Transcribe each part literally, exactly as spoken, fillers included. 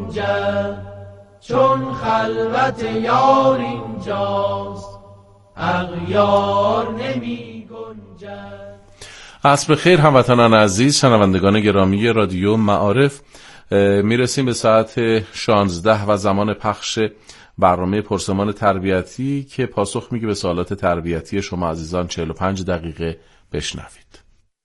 گنجد، چون خلوت یار اینجاست اغیار نمی گنجد. عصر بخیر هموطنان عزیز، شنوندگان گرامی رادیو معارف. میرسیم به ساعت شانزده و زمان پخش برنامه پرسمان تربیتی که پاسخ میگه به سوالات تربیتی شما عزیزان. چهل و پنج دقیقه بشنوید.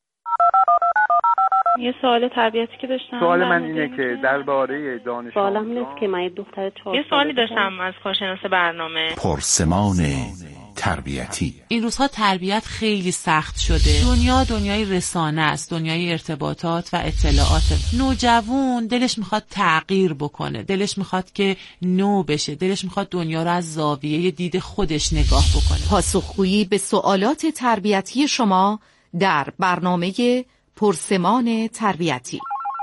یه سوال تربیتی که داشتم، سوال من اینه که درباره دانش سوالم نیست که من یه دختر چهار یه سوالی داشتم از کارشناس برنامه. پرسمان تربیتی. این روزها تربیت خیلی سخت شده. دنیا دنیای رسانه است، دنیای ارتباطات و اطلاعات. نوجوان دلش میخواد تغییر بکنه، دلش میخواد که نو بشه، دلش میخواد دنیا رو از زاویه دید خودش نگاه بکنه. پاسخگویی به سوالات تربیتی شما در برنامه پرسمان تربیتی.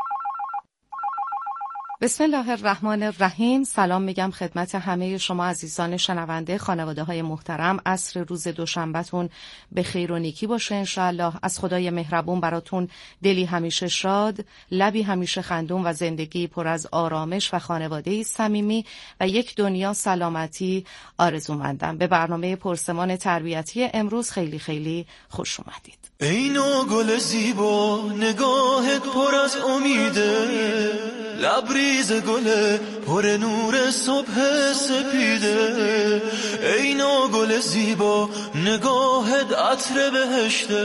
بسم الله الرحمن الرحیم. سلام میگم خدمت همه شما عزیزان شنونده، خانواده های محترم. عصر روز دوشنبهتون به خیر و نیکی باشه انشاءالله. از خدای مهربون براتون دلی همیشه شاد، لبی همیشه خندون و زندگی پر از آرامش و خانواده‌ای صمیمی و یک دنیا سلامتی آرزومندم. به برنامه پرسمان تربیتی امروز خیلی خیلی خوش اومدید. ای نو گل زیبا، نگاهت پر از امیده، لبریز گل پر نور صبح سپیده. ای نو گل زیبا، نگاهت عطر بهشته،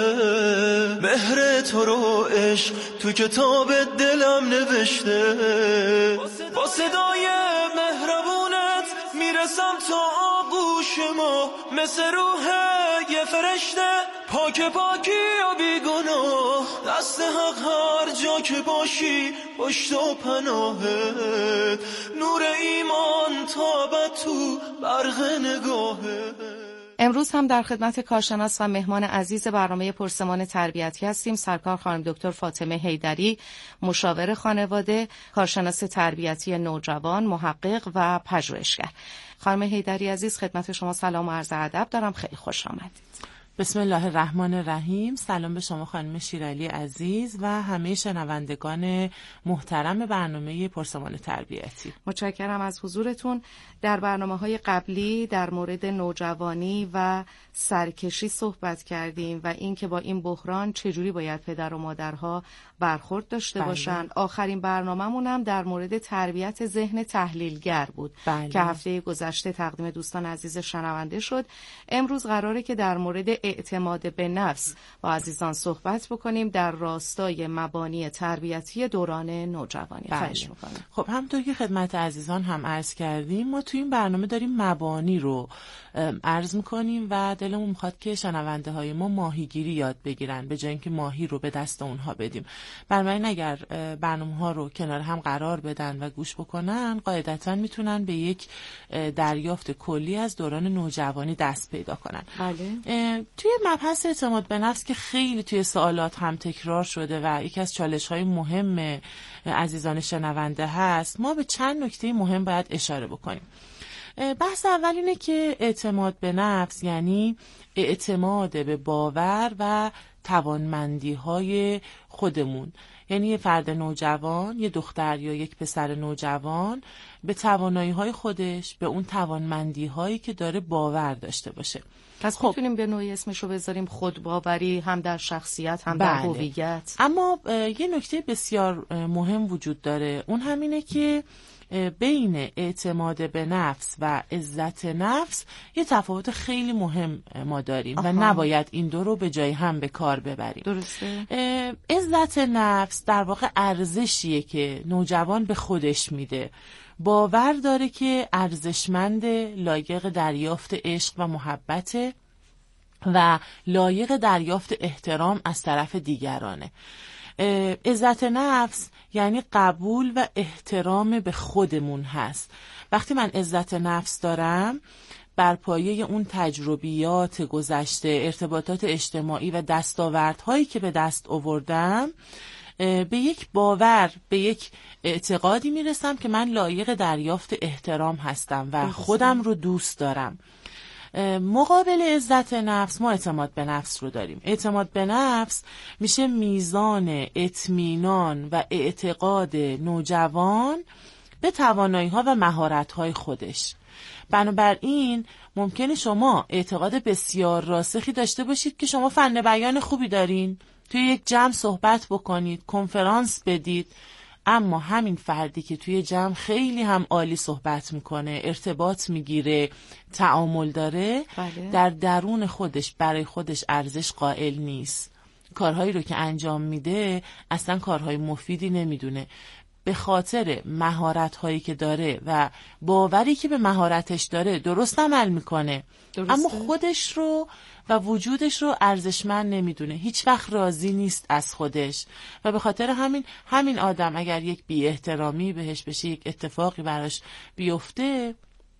مهر تو رو عشق تو کتاب دلم نوشته. با صدای مهربونت میرسم تا آغوش ما، مثل روح یه فرشته پاک پاکی و بیگناه. دست حق هر جا که باشی پشت و پناهت، نور ایمان تابد تو برق نگاهت. امروز هم در خدمت کارشناس و مهمان عزیز برنامه پرسمان تربیتی هستیم. سرکار خانم دکتر فاطمه حیدری، مشاور خانواده، کارشناس تربیتی نوجوان، محقق و پژوهشگر. خانم حیدری عزیز، خدمت شما سلام و عرض ادب دارم. خیلی خوش آمدید. بسم الله الرحمن الرحیم. سلام به شما خانم شیرالی عزیز و همه شنوندگان محترم برنامه پرسمان تربیتی. متشکرم از حضورتون. در برنامه‌های قبلی در مورد نوجوانی و سرکشی صحبت کردیم و اینکه با این بحران چجوری باید پدر و مادرها برخورد داشته بله. باشن. آخرین برنامه‌مون هم در مورد تربیت ذهن تحلیلگر بود بله. که هفته گذشته تقدیم دوستان عزیز شنونده شد. امروز قراره که در مورد اعتماد به نفس با عزیزان صحبت بکنیم در راستای مبانی تربیتی دوران نوجوانی. بله. خواهش می‌کنم. خب همونطور که خدمت عزیزان هم عرض کردیم، ما تو این برنامه داریم مبانی رو عرض می‌کنیم و دلمون می‌خواد که شنونده های ما ماهیگیری یاد بگیرن به جای اینکه ماهی رو به دست اونها بدیم. بنابراین اگر برنامه‌ها رو کنار هم قرار بدن و گوش بکنن، قاعدتاً میتونن به یک دریافت کلی از دوران نوجوانی دست پیدا کنن. بله. توی مبحث اعتماد به نفس که خیلی توی سوالات هم تکرار شده و یکی از چالش‌های مهم عزیزان شنونده هست، ما به چند نکته مهم باید اشاره بکنیم. بحث اول اینه که اعتماد به نفس یعنی اعتماد به باور و توانمندی‌های خودمون. یعنی یه فرد نوجوان، یه دختر یا یک پسر نوجوان به توانایی‌های خودش، به اون توانمندی‌هایی که داره باور داشته باشه. پس خب میتونیم به نوعی اسمشو بذاریم خودباوری، هم در شخصیت هم بله. در هویت. اما یه نکته بسیار مهم وجود داره، اون همینه که بین اعتماد به نفس و عزت نفس یه تفاوت خیلی مهم ما داریم آها. و نباید این دو رو به جای هم به کار ببریم. درسته. عزت نفس در واقع ارزشیه که نوجوان به خودش میده، باور داره که ارزشمند، لایق دریافت عشق و محبت و لایق دریافت احترام از طرف دیگرانه. عزت نفس یعنی قبول و احترام به خودمون هست. وقتی من عزت نفس دارم، بر پایه اون تجربیات گذشته، ارتباطات اجتماعی و دستاوردهایی که به دست آوردم، به یک باور، به یک اعتقادی میرسم که من لایق دریافت احترام هستم و خودم رو دوست دارم. مقابل عزت نفس ما اعتماد به نفس رو داریم. اعتماد به نفس میشه میزان اطمینان و اعتقاد نوجوان به توانایی‌ها و مهارت‌های خودش. بنابراین ممکنه شما اعتقاد بسیار راسخی داشته باشید که شما فن بیان خوبی دارین، توی یک جمع صحبت بکنید، کنفرانس بدید، اما همین فردی که توی جمع خیلی هم عالی صحبت میکنه، ارتباط میگیره، تعامل داره، بله. در درون خودش برای خودش ارزش قائل نیست. کارهایی رو که انجام میده اصلا کارهای مفیدی نمیدونه. به خاطر مهارت‌هایی که داره و باوری که به مهارتش داره درست عمل میکنه، درسته. اما خودش رو و وجودش رو ارزشمند نمیدونه، هیچ وقت راضی نیست از خودش و به خاطر همین همین آدم اگر یک بی احترامی بهش بشه، یک اتفاقی براش بیفته،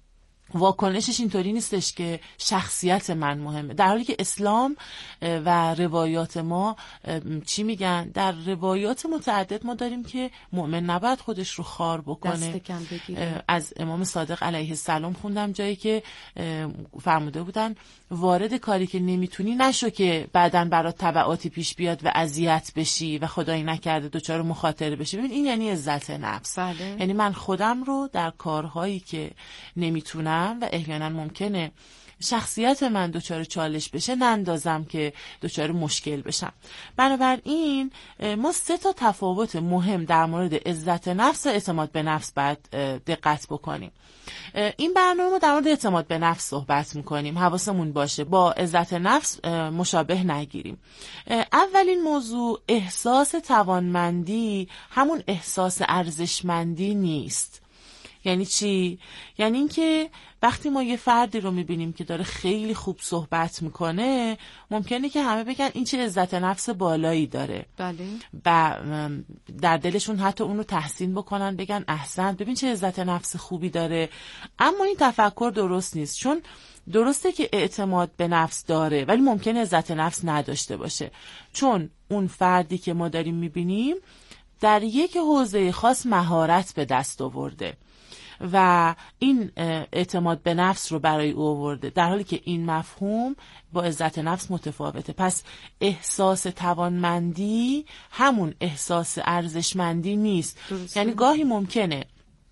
واکنشش اینطوری نیستش که شخصیت من مهمه، در حالی که اسلام و روایات ما چی میگن؟ در روایات متعدد ما داریم که مؤمن نباید خودش رو خار بکنه. از امام صادق علیه السلام خوندم جایی که فرموده بودن وارد کاری که نمیتونی نشو که بعدن برات تبعاتی پیش بیاد و اذیت بشی و خدایی نکرده دچار مخاطره بشی. ببین این یعنی عزت نفس. بله. یعنی من خودم رو در کارهایی که نمیتونم و احیانا ممکنه شخصیت من دچار چالش بشه نندازم که دچار مشکل بشم. بنابراین ما سه تا تفاوت مهم در مورد عزت نفس و اعتماد به نفس باید دقت بکنیم. این برنامه ما در مورد اعتماد به نفس صحبت میکنیم، حواسمون باشه با عزت نفس مشابه نگیریم. اولین موضوع، احساس توانمندی همون احساس ارزشمندی نیست. یعنی چی؟ یعنی اینکه وقتی ما یه فردی رو میبینیم که داره خیلی خوب صحبت میکنه، ممکنه که همه بگن این چه عزت نفس بالایی داره. بله. و در دلشون حتی اون رو تحسین بکنن، بگن احسن، ببین چه عزت نفس خوبی داره. اما این تفکر درست نیست، چون درسته که اعتماد به نفس داره ولی ممکنه عزت نفس نداشته باشه، چون اون فردی که ما داریم میبینیم در یک حوزه خاص مهارت به دست آورده و این اعتماد به نفس رو برای او آورده، در حالی که این مفهوم با عزت نفس متفاوته. پس احساس توانمندی همون احساس ارزشمندی نیست. درسته. یعنی گاهی ممکنه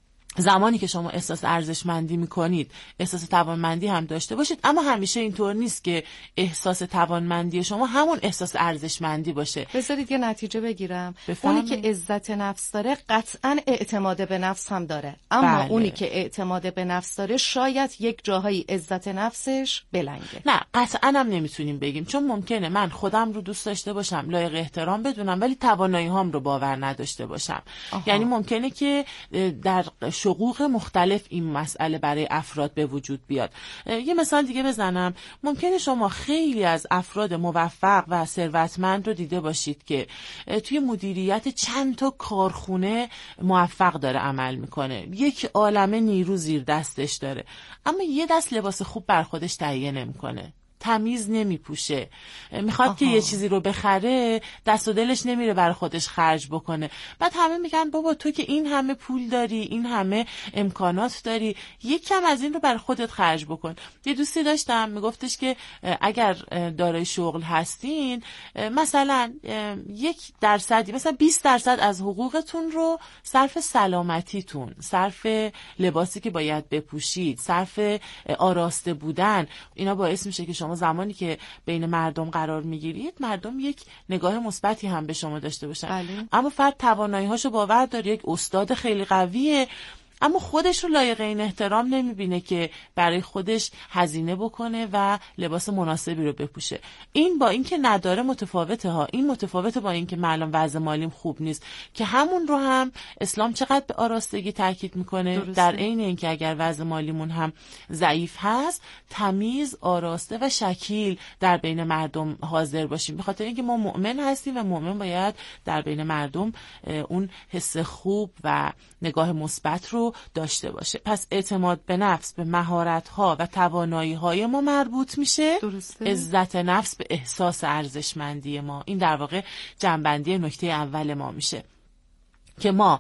زمانی که شما احساس ارزشمندی میکنید احساس توانمندی هم داشته باشید، اما همیشه اینطور نیست که احساس توانمندی شما همون احساس ارزشمندی باشه. بذارید یه نتیجه بگیرم. اونی که عزت نفس داره قطعاً اعتماد به نفس هم داره، اما بله. اونی که اعتماد به نفس داره شاید یک جاهایی عزت نفسش بلنگه. نه قطعاً هم نمیتونیم بگیم، چون ممکنه من خودم رو دوست داشته باشم، لایق احترام بدونم، ولی توانایی هام رو باور نداشته باشم. آها. یعنی ممکنه که در شقوق مختلف این مسئله برای افراد به وجود بیاد. یه مثال دیگه بزنم، ممکنه شما خیلی از افراد موفق و ثروتمند رو دیده باشید که توی مدیریت چند تا کارخونه موفق داره عمل میکنه، یک عالمه نیرو زیر دستش داره، اما یه دست لباس خوب بر خودش تهیه نمیکنه، تمیز نمیپوشه، میخواد آها. که یه چیزی رو بخره دست و دلش نمیره برای خودش خرج بکنه. بعد همه میگن بابا تو که این همه پول داری، این همه امکانات داری، یک کم از این رو برای خودت خرج بکن. یه دوستی داشتم میگفتش که اگر دارای شغل هستین مثلا یک درصدی، مثلا بیست درصد از حقوقتون رو صرف سلامتیتون، صرف لباسی که باید بپوشید، صرف آراسته بودن، اینا باعث میشه که شما زمانی که بین مردم قرار میگیرید مردم یک نگاه مثبتی هم به شما داشته باشن. بله. اما فرد توانایی‌هاشو باور داره، یک استاد خیلی قویه، اما خودش رو لایق این احترام نمیبینه که برای خودش هزینه بکنه و لباس مناسبی رو بپوشه. این با اینکه نداره متفاوته ها، این متفاوته با اینکه من الان وضع مالیم خوب نیست، که همون رو هم اسلام چقدر به آراستگی تاکید میکنه. درسته. در عین اینکه اگر وضع مالیمون هم ضعیف هست، تمیز، آراسته و شکیل در بین مردم حاضر باشیم، به خاطر اینکه ما مؤمن هستیم و مؤمن باید در بین مردم اون حس خوب و نگاه مثبت رو داشته باشه. پس اعتماد به نفس به مهارت‌ها و توانایی‌های ما مربوط میشه. درسته. عزت نفس به احساس ارزشمندی ما. این در واقع جنبندی نکته اول ما میشه که ما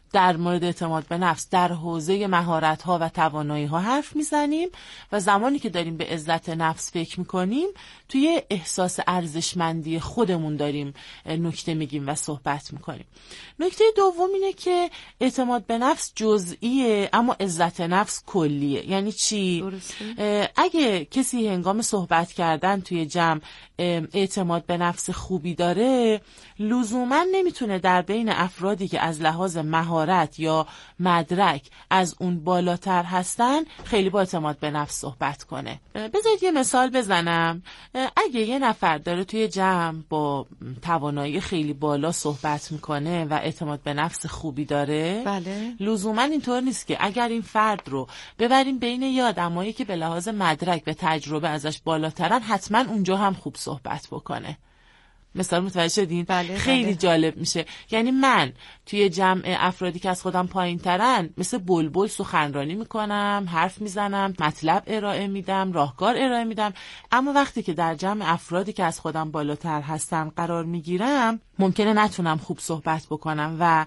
در مورد اعتماد به نفس در حوزه مهارت‌ها و توانایی‌ها حرف میزنیم و زمانی که داریم به عزت نفس فکر میکنیم توی احساس ارزشمندی خودمون داریم نکته میگیم و صحبت میکنیم. نکته دوم اینه که اعتماد به نفس جزئیه اما عزت نفس کلیه. یعنی چی؟ درسته. اگه کسی هنگام صحبت کردن توی جمع اعتماد به نفس خوبی داره، لزوما نمیتونه در بین افرادی که از لحاظ مهارت یا مدرک از اون بالاتر هستن خیلی با اعتماد به نفس صحبت کنه. بذارید یه مثال بزنم. اگه یه نفر داره توی جمع با توانایی خیلی بالا صحبت میکنه و اعتماد به نفس خوبی داره، بله. لزوما اینطور نیست که اگر این فرد رو ببریم بین یه آدمایی که به لحاظ مدرک و تجربه ازش بالاترن حتما اونجا هم خوب صحبت بکنه. مثال متوجه شدین؟ بله، خیلی بله. جالب میشه. یعنی من توی جمع افرادی که از خودم پایین ترن مثل بلبل سخنرانی میکنم، حرف میزنم، مطلب ارائه میدم، راهکار ارائه میدم، اما وقتی که در جمع افرادی که از خودم بالاتر هستن قرار میگیرم ممکنه نتونم خوب صحبت بکنم و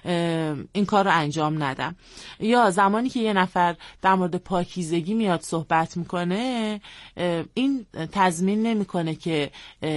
این کار رو انجام ندم. یا زمانی که یه نفر در مورد پاکیزگی میاد صحبت میکنه، این تضمین نمیکنه که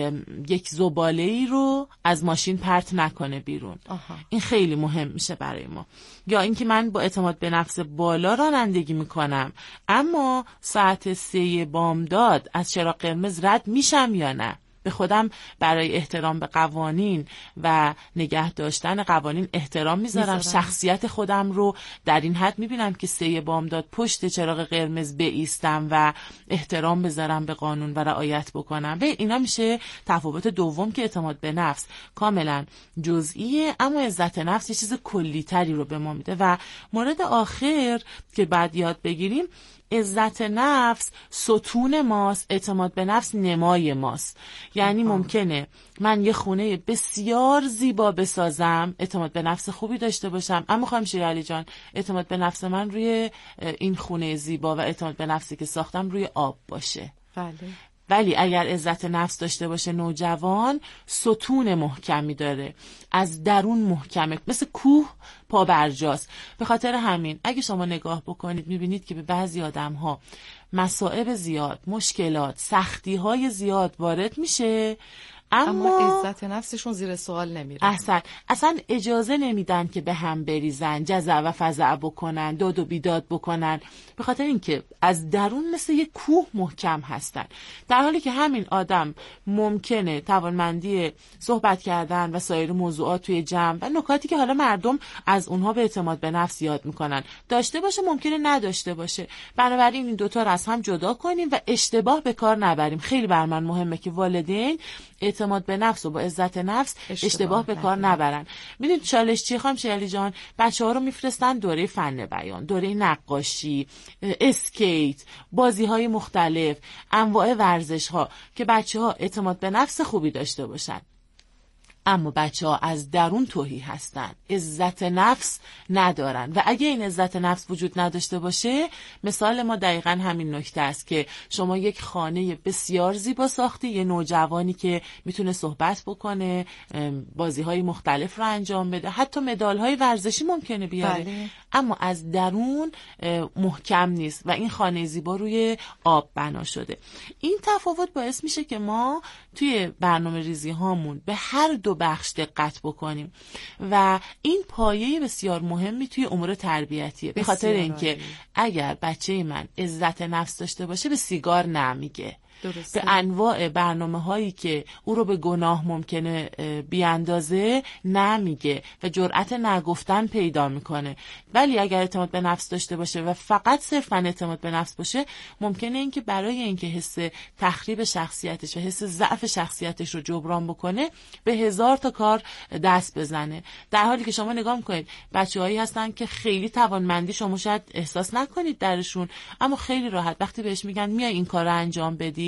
یک زباله‌ای رو از ماشین پرت نکنه بیرون. آها. این خیلی مهم میشه برای ما. یا اینکه من با اعتماد به نفس بالا رانندگی میکنم اما ساعت سه بامداد از چراغ قرمز رد میشم یا نه. به خودم برای احترام به قوانین و نگه داشتن قوانین احترام میذارم. میذارم. شخصیت خودم رو در این حد میبینم که سه بامداد پشت چراغ قرمز بایستم و احترام بذارم به قانون و رعایت بکنم. و اینا میشه تفاوت دوم که اعتماد به نفس کاملا جزئیه اما عزت نفس یه چیز کلی‌تری رو به ما میده. و مورد آخر که بعد یاد بگیریم، عزت نفس ستون ماست، اعتماد به نفس نمای ماست. یعنی ممکنه من یه خونه بسیار زیبا بسازم، اعتماد به نفس خوبی داشته باشم، اما خانم شیرالی جان اعتماد به نفس من روی این خونه زیبا و اعتماد به نفسی که ساختم روی آب باشه. بله. ولی اگر عزت نفس داشته باشه نوجوان، ستون محکمی داره، از درون محکمه، مثل کوه پا برجاست. به خاطر همین اگه شما نگاه بکنید میبینید که به بعضی آدم ها مصائب زیاد، مشکلات، سختی های زیاد وارد میشه اما, اما عزت نفسشون زیر سوال نمیره. اصلا اصلا اجازه نمیدن که به هم بریزن، جزع و فزع بکنن، داد و بیداد بکنن، به خاطر اینکه از درون مثل یک کوه محکم هستن. در حالی که همین آدم ممکنه توانمندی صحبت کردن و سایر موضوعات توی جمع و نکاتی که حالا مردم از اونها به اعتماد به نفس یاد میکنن داشته باشه، ممکنه نداشته باشه. بنابراین این دوتا رو از هم جدا کنیم و اشتباه به کار نبریم. خیلی بر من مهمه که والدین اعتماد به نفس و با عزت نفس اشتباه, اشتباه به کار نبرن. میدونید چالش چیه خانم شیرالی جان؟ بچه‌ها رو میفرستن دوره فن بیان، دوره نقاشی، اسکیت، بازی‌های مختلف، انواع ورزش‌ها که بچه‌ها اعتماد به نفس خوبی داشته باشن. اما بچه‌ها از درون تهی هستن، عزت نفس ندارن و اگه این عزت نفس وجود نداشته باشه، مثال ما دقیقاً همین نکته است که شما یک خانه بسیار زیبا ساختی، یه نوجوانی که میتونه صحبت بکنه، بازی‌های مختلف رو انجام بده، حتی مدال‌های ورزشی ممکنه بیاره، بله. اما از درون محکم نیست و این خانه زیبا روی آب بنا شده. این تفاوت باعث میشه که ما توی برنامه ریزی هامون به هر دو بخش دقت بکنیم و این پایه بسیار مهمی توی امور تربیتیه. به خاطر اینکه اگر بچه من عزت نفس داشته باشه به سیگار نمیگه، درسته. به انواع برنامه هایی که او رو به گناه ممکنه بیاندازه نمیگه و جرأت نگفتن پیدا میکنه. ولی اگر اعتماد به نفس داشته باشه و فقط صرفاً اعتماد به نفس باشه، ممکنه اینکه برای اینکه حس تخریب شخصیتش و حس ضعف شخصیتش رو جبران بکنه به هزار تا کار دست بزنه. در حالی که شما نگاه میکنید بچه‌هایی هستن که خیلی توانمندی شما شاید احساس نکنید درشون، اما خیلی راحت وقتی بهش میگن میای این کار رو انجام بدی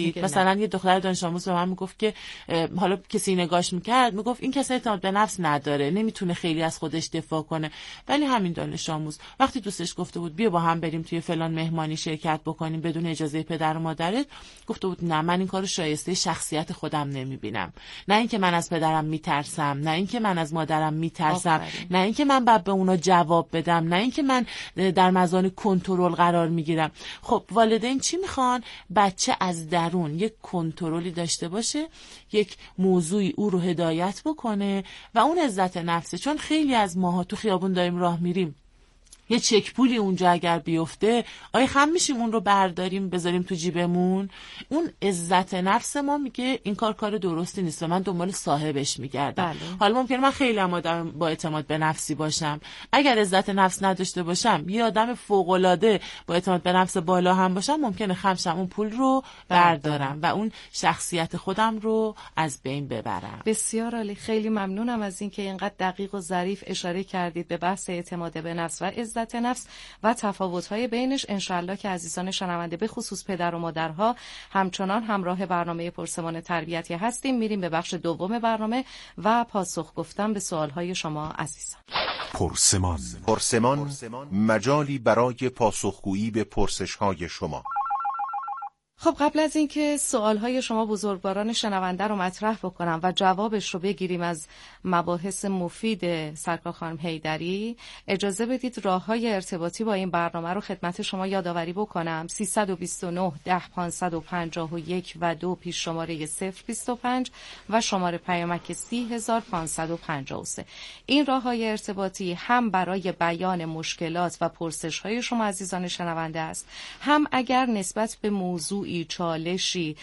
میگید. مثلا یه دختر دانش آموز به من میگفت که حالا کسی نگاش میکرد میگفت این کسی اعتماد به نفس نداره، نمیتونه خیلی از خودش دفاع کنه. ولی همین دانش آموز وقتی دوستش گفته بود بیا با هم بریم توی فلان مهمانی شرکت بکنیم بدون اجازه پدر و مادرت، گفته بود نه من این کارو شایسته شخصیت خودم نمیبینم، نه اینکه من از پدرم میترسم، نه اینکه من از مادرم میترسم، نه اینکه من باید به اونا جواب بدم، نه اینکه من در مزان کنترل قرار میگیرم. خب والدین چی میخوان؟ بچه از درون یک کنترلی داشته باشه، یک موضوعی او رو هدایت بکنه و اون عزت نفسه. چون خیلی از ماها تو خیابون داریم راه میریم، یه چک پولی اونجا اگر بیفته آیا خم میشیم اون رو برداریم بذاریم تو جیبمون؟ اون عزت نفس ما میگه این کار کار درستی نیست و من دنبال صاحبش میگردم. بله. حالا ممکنه من خیلی هم آدم با اعتماد به نفسی باشم، اگر عزت نفس نداشته باشم یه آدم فوق العاده با اعتماد به نفس بالا هم باشم ممکنه خمشم اون پول رو بردارم و اون شخصیت خودم رو از بین ببرم. بسیار عالی، خیلی ممنونم از اینکه اینقدر دقیق و ظریف اشاره کردید به بحث اعتماد به نفس و عزت نفس و تفاوت‌های بینش. انشالله که عزیزان شنونده به خصوص پدر و مادرها همچنان همراه برنامه پرسمان تربیتی هستیم. میریم به بخش دوم برنامه و پاسخ گفتن به سوال‌های شما عزیزان. پرسمان پرسمان مجالی برای پاسخگویی به پرسش‌های شما. خب قبل از اینکه سوالهای شما بزرگواران شنونده رو مطرح بکنم و جوابش رو بگیریم از مباحث مفید سرکار خانم حیدری، اجازه بدید راه‌های ارتباطی با این برنامه رو خدمت شما یادآوری بکنم. سیصد و بیست و نه ده پانصد و پنجاه و یک و دو پیش شماره صفر بیست و پنج و شماره پیامک سی هزار پانصد و پنجاه و سه. این راه‌های ارتباطی هم برای بیان مشکلات و پرسش‌های شما عزیزان شنونده است، هم اگر نسبت به موضوع چالشی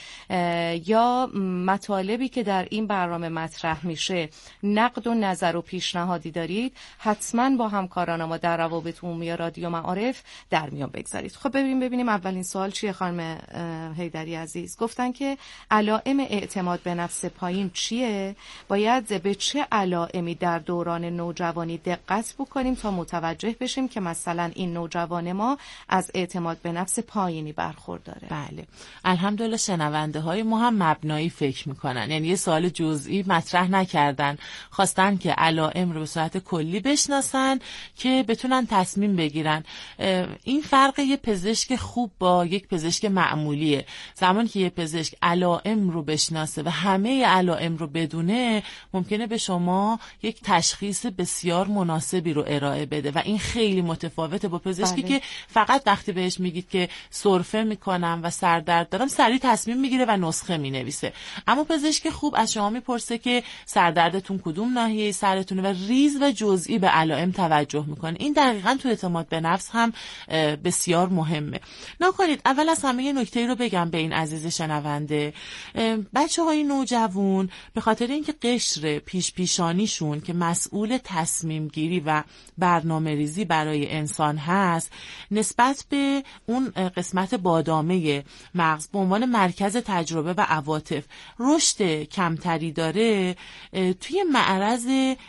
یا مطالبی که در این برنامه مطرح میشه نقد و نظر و پیشنهادی دارید حتما با همکاران ما در روابط عمومی رادیو معارف در میان بگذارید. خب ببینیم ببینیم اولین سوال چیه خانم حیدری عزیز؟ گفتن که علائم اعتماد به نفس پایین چیه؟ باید به چه علائمی در دوران نوجوانی دقت بکنیم تا متوجه بشیم که مثلا این نوجوان ما از اعتماد به نفس پایینی برخورداره؟ بله، الحمدلله شنونده های ما هم مبنایی فکر میکنن، یعنی یه سوال جزئی مطرح نکردن، خواستن که علائم رو به صورت کلی بشناسن که بتونن تصمیم بگیرن. این فرق یه پزشک خوب با یک پزشک معمولیه. زمانی که یه پزشک علائم رو بشناسه و همه علائم رو بدونه ممکنه به شما یک تشخیص بسیار مناسبی رو ارائه بده و این خیلی متفاوته با پزشکی بله. که فقط وقتی بهش میگید که سرفه میکنم و سردرد دارم سریع تصمیم میگیره و نسخه مینویسه. اما پزشک خوب از شما میپرسه که سردردتون کدوم ناحیه سرتونه و ریز و جزئی به علائم توجه میکنه. این دقیقاً تو اعتماد به نفس هم بسیار مهمه. نکنید اول از همه یه نکته رو بگم به این عزیز شنونده. بچه‌های نوجوان به خاطر اینکه قشر پیش پیشانیشون که مسئول تصمیم گیری و برنامه ریزی برای انسان هست نسبت به اون قسمت بادامه مغز به عنوان مرکز تجربه و عواطف رشد کمتری داره، توی معرض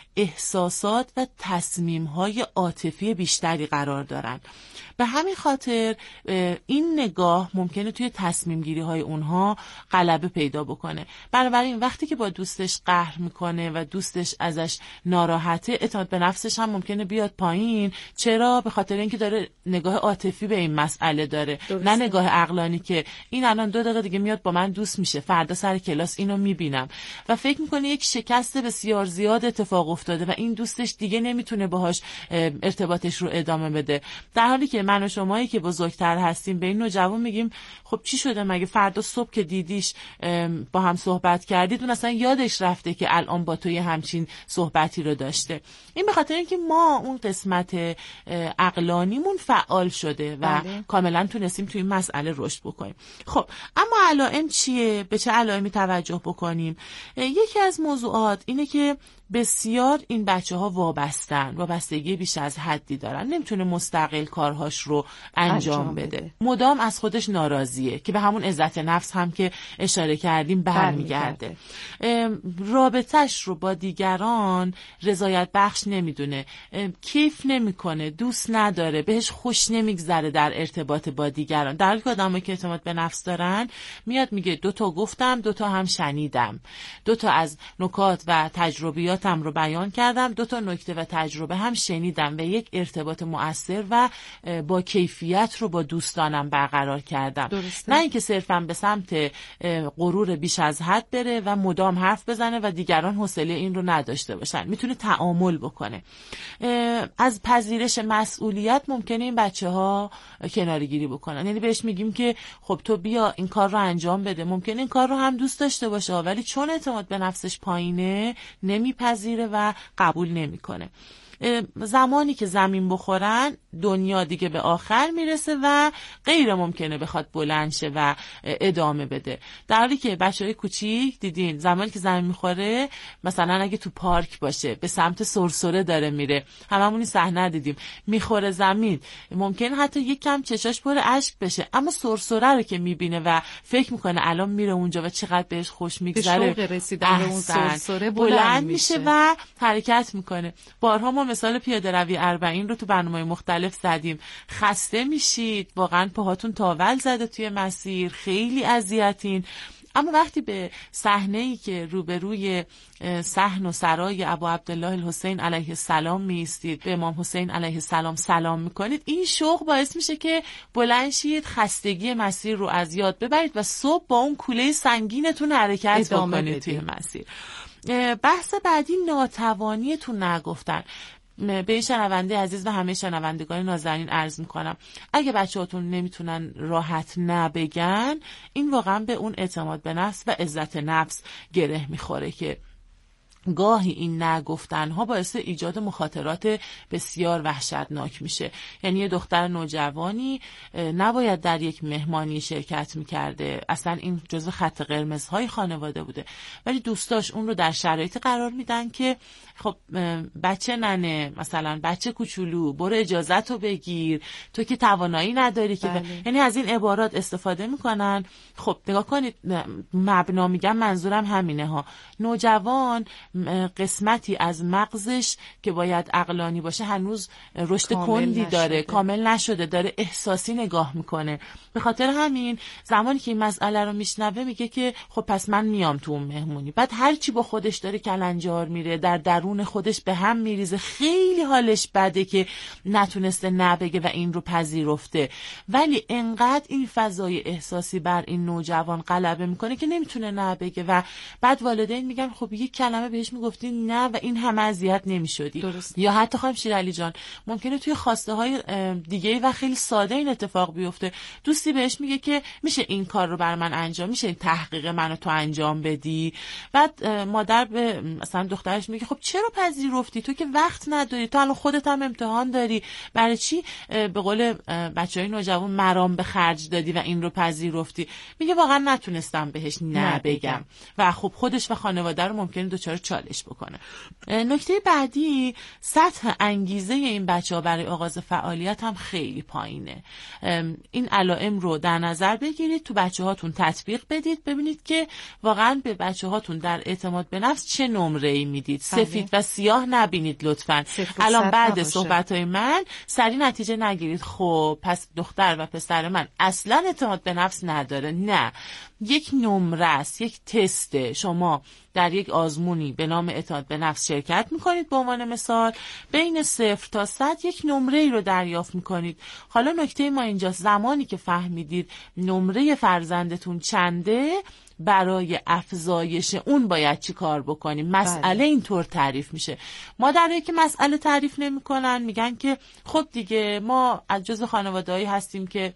احساسات و تصمیم‌های عاطفی بیشتری قرار دارن. به همین خاطر این نگاه ممکنه توی تصمیم گیری های اونها غلبه پیدا بکنه. بنابراین وقتی که با دوستش قهر میکنه و دوستش ازش ناراحته اعتماد به نفسش هم ممکنه بیاد پایین. چرا؟ به خاطر اینکه داره نگاه عاطفی به این مسئله داره، درسته. نه نگاه عقلانی که این الان دو دقیقه دیگه میاد با من دوست میشه، فردا سر کلاس اینو میبینم و فکر میکنه یک شکست بسیار زیاد اتفاق افتاده و این دوستش دیگه نمیتونه باهاش ارتباطش رو ادامه بده. در حالی که من و شمایی که بزرگتر هستیم به این نوجوان میگیم خب چی شده مگه فردا صبح که دیدیش با هم صحبت کردید اون اصلا یادش رفته که الان با توی همچین صحبتی رو داشته. این به خاطر اینکه ما اون قسمت عقلانیمون فعال شده و بله. کاملا تونستیم توی این مسئله رشد بکنیم. خب اما علائم چیه؟ به چه علائمی توجه بکنیم؟ یکی از موضوعات اینه که بسیار این بچه ها وابستن، وابستگی بیش از حدی دارن، نمیتونه مستقل کارهاش رو انجام, انجام بده. بده مدام از خودش ناراضیه که به همون عزت نفس هم که اشاره کردیم برمیگرده. رابطش رو با دیگران رضایت بخش نمیدونه، کیف نمیکنه، دوست نداره، بهش خوش نمیگذره در ارتباط با دیگران. در حالی که آدمایی که اعتماد به نفس دارن میاد میگه دو تا گفتم، دو تا هم شنیدم، دو تا از نکات و تجربیاتم رو بیان کردم، دو تا نکته و تجربه هم شنیدم و یک ارتباط مؤثر و با کیفیت رو با دوستانم برقرار کردم. درسته. نه اینکه صرفا به سمت غرور بیش از حد بره و مدام حرف بزنه و دیگران حوصله این رو نداشته باشن. میتونه تعامل بکنه. از پذیرش مسئولیت ممکنه این بچه‌ها کناره‌گیری بکنن. یعنی بهش میگیم که خب تو بیا این کار رو انجام بده. ممکنه این کار رو هم دوست داشته باشه ولی چون اعتماد به نفسش پایینه نمیپذیره و قبول نمیکنه. زمانی که زمین بخورن دنیا دیگه به آخر میرسه و غیر ممکنه بخواد بلند شه و ادامه بده. در حالی که بچهای کوچیک دیدین زمانی که زمین میخوره، مثلا اگه تو پارک باشه به سمت سرسره داره میره، هممون این صحنه دیدیم، میخوره زمین، ممکنه حتی یک کم چشاش پر اشک بشه، اما سرسره رو که میبینه و فکر میکنه الان میره اونجا و چقدر بهش خوش میگذره، به شوق رسیدن به اون سرسره بلند, بلند میشه و حرکت میکنه. بارها ما مثال پیاده روی اربعین رو تو برنامه‌های مختلف زدیم. خسته میشید، واقعا پاهاتون تاول زده توی مسیر، خیلی اذیتین، اما وقتی به صحنه‌ای که روبروی صحن و سرای ابو عبدالله الحسین علیه السلام میستید، به امام حسین علیه السلام سلام میکنید، این شوق باعث میشه که بلند شید، خستگی مسیر رو از یاد ببرید و صبح با اون کوله سنگینتون حرکت بکنید توی مسیر. بحث بعدی ناتوانیتون نگفتن. به این شنونده عزیز و همه شنوندگان نازنین عرض میکنم اگه بچه‌هاتون نمیتونن راحت نبگن، این واقعا به اون اعتماد به نفس و عزت نفس گره میخوره که گاهی این نگفتنها باعث ایجاد مخاطرات بسیار وحشتناک میشه. یعنی یه دختر نوجوانی نباید در یک مهمانی شرکت میکرده، اصلا این جزو خط قرمزهای خانواده بوده، ولی دوستاش اون رو در شرایط قرار میدن که خب بچه ننه، مثلا بچه کوچولو، برو اجازت رو بگیر، تو که توانایی نداری که بله. ب... یعنی از این عبارات استفاده میکنن. خب نگاه کنید، مبنا میگم، منظورم همینه ها. نوجوان قسمتی از مغزش که باید عقلانی باشه هنوز رشد کندی داره، کامل نشده، داره احساسی نگاه میکنه. به خاطر همین زمانی که این مسئله رو میشنوه میگه که خب پس من میام تو اون مهمونی، بعد هر چی با خودش داره کلنجار میره، در درون خودش به هم میریزه، خیلی حالش بده که نتونسته نبگه و این رو پذیرفته، ولی انقدر این فضای احساسی بر این نوجوان غلبه میکنه که نمیتونه نبگه و بعد والدین میگن خب یک کلمه بهش میگفتی نه و این همه اذیت نمیشدی. درست. یا حتی خانم شیرعلی جان ممکنه توی خواسته های دیگه و خیلی ساده این اتفاق بیفته، دوستی بهش میگه که میشه این کار رو بر من انجام، میشه این تحقیق منو تو انجام بدی، بعد مادر به مثلا دخترش میگه خب چرا پذیرفتی، تو که وقت نداری، تو الان خودت هم امتحان داری، برای چی به قول بچهای نوجوان مرام به خرج دادی و این رو پذیرفتی؟ میگه واقعا نتونستم بهش نبگم و خب خودش و خانواده رو ممکنه دوچار چالش بکنه. نکته بعدی، سطح انگیزه این بچه‌ها برای آغاز فعالیت هم خیلی پایینه. این علائم رو در نظر بگیرید، تو بچه‌هاتون تطبیق بدید، ببینید که واقعا به بچه‌هاتون در اعتماد به نفس چه نمره‌ای میدید. سفید و سیاه نبینید لطفاً. الان بعد صحبت‌های من سری نتیجه نگیرید خب پس دختر و پسر من اصلاً اعتماد به نفس نداره. نه، یک نمره است، یک تسته. شما در یک آزمونی به نام اعتماد به نفس شرکت میکنید، به عنوان مثال بین صفر تا صد یک نمره ای رو دریافت میکنید. حالا نکته ما اینجاست، زمانی که فهمیدید نمره فرزندتون چنده، برای افزایش اون باید چی کار بکنیم. مسئله بله. اینطور تعریف میشه. مادرایی که مسئله تعریف نمیکنن میگن که خب دیگه ما از جزء خانواده‌ای هستیم که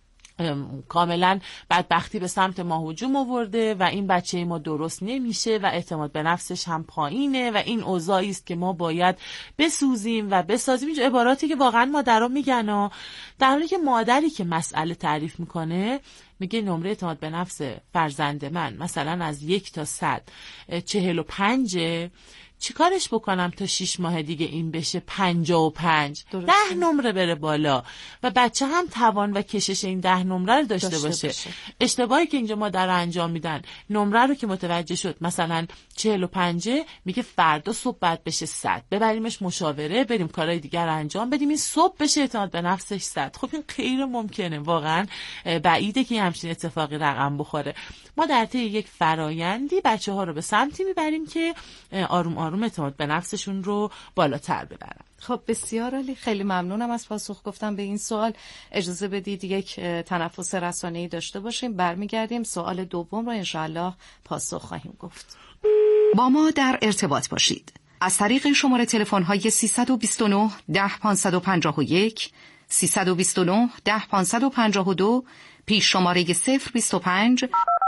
کاملا بدبختی به سمت ما هجوم آورده و این بچه ما درست نمیشه و اعتماد به نفسش هم پایینه و این اوضاعی است که ما باید بسوزیم و بسازیم. اینجا عباراتی که واقعا مادرها میگن، در حالی که مادری که مسئله تعریف میکنه میگه نمره اعتماد به نفس فرزند من مثلا از یک تا صد چهل و پنجه، چیکارش بکنم تا شیش ماه دیگه این بشه پنجاه و پنج، ده نمره بره بالا و بچه هم توان و کشش این ده نمره رو داشته, داشته باشه. باشه. اشتباهی که اینجا مادر انجام میدن، نمره رو که متوجه شد مثلا چهل و پنج، میگه فردا صبح بعد بشه صد، ببریمش مشاوره، بریم کارهای دیگر رو انجام بدیم، این صبح بشه اعتماد به نفسش صد. خب این غیر ممکنه، واقعا بعیده که همچین اتفاقی رقم بخوره. ما در طی یک فرایندی بچه ها رو به سمتی میبریم که آروم آروم اعتماد به نفسشون رو بالاتر ببرن. خب بسیار عالی، خیلی ممنونم از پاسخ گفتم به این سوال. اجازه بدید یک تنفس رسانه‌ای داشته باشیم، برمیگردیم سوال دوم رو انشاءالله پاسخ خواهیم گفت. با ما در ارتباط باشید از طریق شماره تلفن‌های سیصد و بیست و نه ده پانصد و پنجاه و یک، سیصد و بیست و نه ده پانصد و پنجاه و دو، پیش شماره صفر بیست و پنج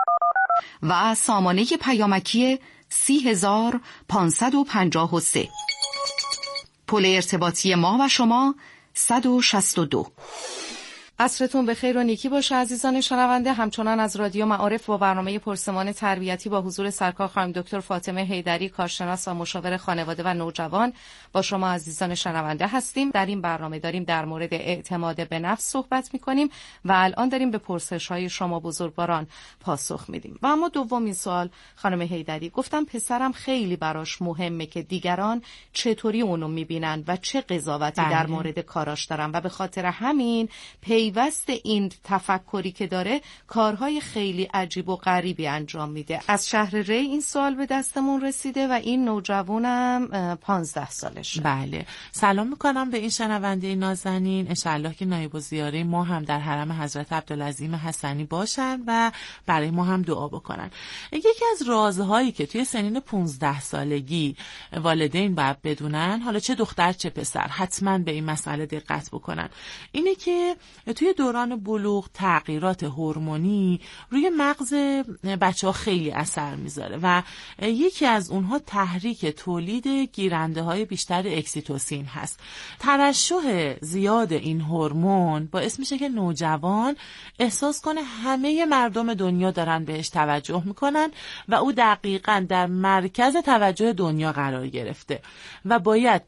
و سامانه پیامکی سی هزار پانصد و پنجاه و سه. پل ارتباطی ما و شما صد و شصت و دو. عصرتون بخیر و نیکی باشه عزیزان شنونده. همچنان از رادیو معارف با برنامه پرسمان تربیتی با حضور سرکار خانم دکتر فاطمه حیدری، کارشناس و مشاور خانواده و نوجوان با شما عزیزان شنونده هستیم. در این برنامه داریم در مورد اعتماد به نفس صحبت می‌کنیم و الان داریم به پرسش‌های شما بزرگواران پاسخ میدیم. و اما دومین سوال خانم حیدری، گفتم پسرم خیلی براش مهمه که دیگران چطوری اونو می‌بینن و چه قضاوتی در مورد کاراش دارن و به خاطر همین پی وست این تفکری که داره کارهای خیلی عجیب و غریبی انجام میده. از شهر ری این سوال به دستمون رسیده و این نوجوانم پانزده سالشه. بله، سلام میکنم به این شنونده نازنین. انشالله که نایب الزیاره ما هم در حرم حضرت عبدالعظیم حسنی باشن و برای ما هم دعا بکنن. یکی از رازهایی که توی سنین پانزده سالگی والدین باید بدونن، حالا چه دختر چه پسر، حتما به این مسئله دقت بکنن، اینه که توی دوران بلوغ تغییرات هورمونی روی مغز بچه‌ها خیلی اثر میذاره و یکی از اونها تحریک تولید گیرنده‌های بیشتر اکسیتوسین هست. ترشح زیاد این هورمون باعث میشه که نوجوان احساس کنه همه مردم دنیا دارن بهش توجه میکنن و او دقیقاً در مرکز توجه دنیا قرار گرفته و باید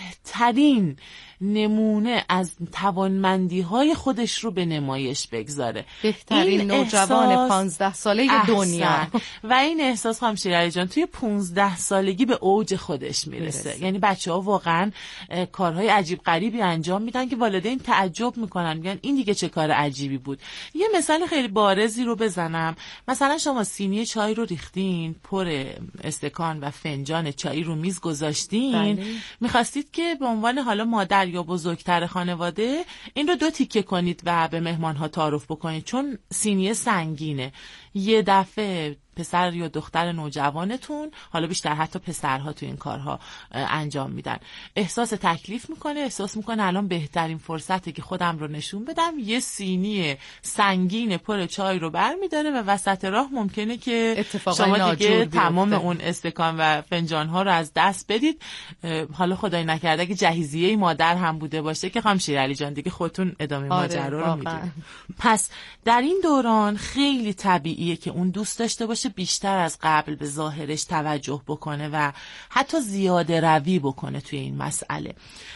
بهترین نمونه از توانمندی‌های خودش رو به نمایش بگذاره. بهترین نوجوان پانزده ساله دنیا. و این احساس خانم شیرعلی جان توی پانزده سالگی به اوج خودش میرسه. برسه. یعنی بچه‌ها واقعا کارهای عجیب غریبی انجام میدن که والدین تعجب میکنن، میگن این دیگه چه کار عجیبی بود. یه مثال خیلی بارزی رو بزنم. مثلا شما سینی چای رو ریختین، پر استکان و فنجان چای رو میز گذاشتین، بله. می‌خواستید که به عنوان حالا مادر یا بزرگتر خانواده این رو دو تیکه کنید و به مهمان‌ها تعارف بکنید، چون سینی سنگینه. یه دفعه پسر یا دختر نوجوانتون، حالا بیشتر حتی پسرها تو این کارها انجام میدن، احساس تکلیف میکنه، احساس میکنه الان بهترین فرصته که خودم رو نشون بدم، یه سینی سنگین پر چای رو برمیداره و وسط راه ممکنه که شما دیگه تمام اون استکان و فنجان‌ها رو از دست بدید. حالا خدای نکرده که جهیزیه مادر هم بوده باشه که خانم شیرعلی جان دیگه خودتون ادامه ماجرا رو میدید. پس در این دوران خیلی طبیعیه که اون دوست داشته باشه بیشتر از قبل به ظاهرش توجه بکنه و حتی زیاده روی بکنه توی این مسئله.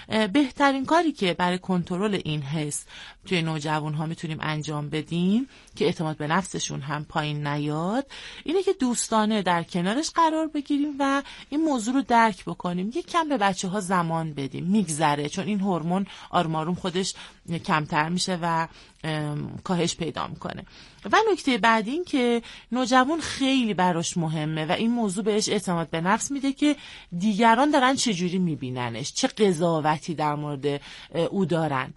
بهترین کاری که برای کنترل این حس توی نوجوان ها میتونیم انجام بدیم که اعتماد به نفسشون هم پایین نیاد، اینه که دوستانه در کنارش قرار بگیریم و این موضوع رو درک بکنیم. یک کم به بچه ها زمان بدیم، میگذره، چون این هورمون آروم آروم خودش کمتر میشه و کاهش پیدا میکنه. و نکته بعد این که نوجوان خیلی براش مهمه و این موضوع بهش اعتماد به نفس میده که دیگران دارن چجوری میبیننش، چه قضاوتی در مورد او دارن.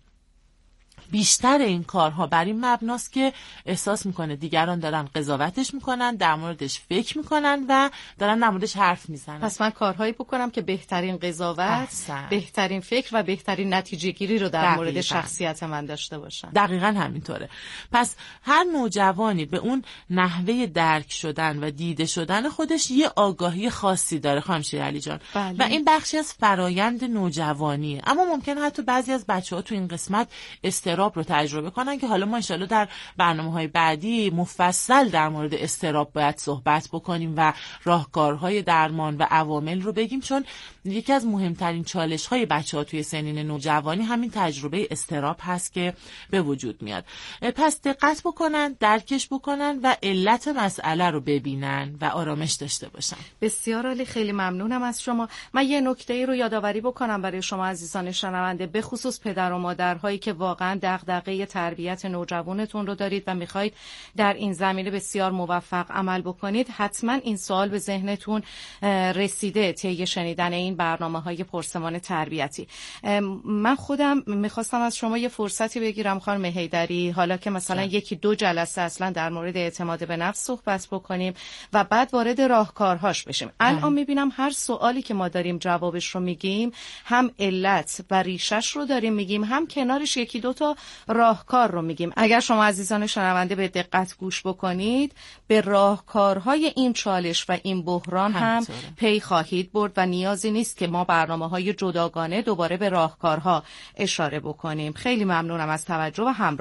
بیشتر این کارها بر این مبناست که احساس میکنه دیگران دارن قضاوتش میکنن، در موردش فکر میکنن و دارن در موردش حرف میزنن. پس من کارهایی بکنم که بهترین قضاوت، احسن. بهترین فکر و بهترین نتیجه گیری رو در دقیقا. مورد شخصیت من داشته باشن. دقیقاً همینطوره. پس هر نوجوانی به اون نحوه درک شدن و دیده شدن خودش یه آگاهی خاصی داره خانم شیرعلی جان. بله. و این بخشی از فرایند نوجوانیه. اما ممکنه حتی بعضی از بچه‌ها تو این قسمت استراب استراب رو تجربه کنن که حالا ما انشالله در برنامه‌های بعدی مفصل در مورد استراب باید صحبت بکنیم و راهکارهای درمان و عوامل رو بگیم، چون یکی از مهمترین چالش‌های بچه‌ها توی سنین نوجوانی همین تجربه استراب هست که به وجود میاد. پس دقت بکنن، درکش بکنن و علت مسئله رو ببینن و آرامش داشته باشن. بسیار عالی، خیلی ممنونم از شما. من یه نکته‌ای رو یادآوری بکنم برای شما عزیزان شنونده، به خصوص پدر و مادرهایی که واقعا دغدغه تربیت نوجوانتون رو دارید و میخواید در این زمینه بسیار موفق عمل بکنید. حتما این سوال به ذهنتون رسیده طی شنیدن این برنامه‌های پرسمان تربیتی. من خودم میخواستم از شما یه فرصتی بگیرم خانم حیدری، حالا که مثلا ده. یکی دو جلسه اصلا در مورد اعتماد به نفس صحبت بکنیم و بعد وارد راهکارهاش بشیم. الان میبینم هر سوالی که ما داریم جوابش رو میگیم، هم علت و ریشش رو داریم میگیم، هم کنارش یکی دو تا راهکار رو میگیم. اگر شما عزیزان شنونده به دقت گوش بکنید، به راهکارهای این چالش و این بحران هم پی خواهید برد و نیازی نیست که ما برنامه‌های جداگانه دوباره به راهکارها اشاره بکنیم. خیلی ممنونم از توجه و همراهی.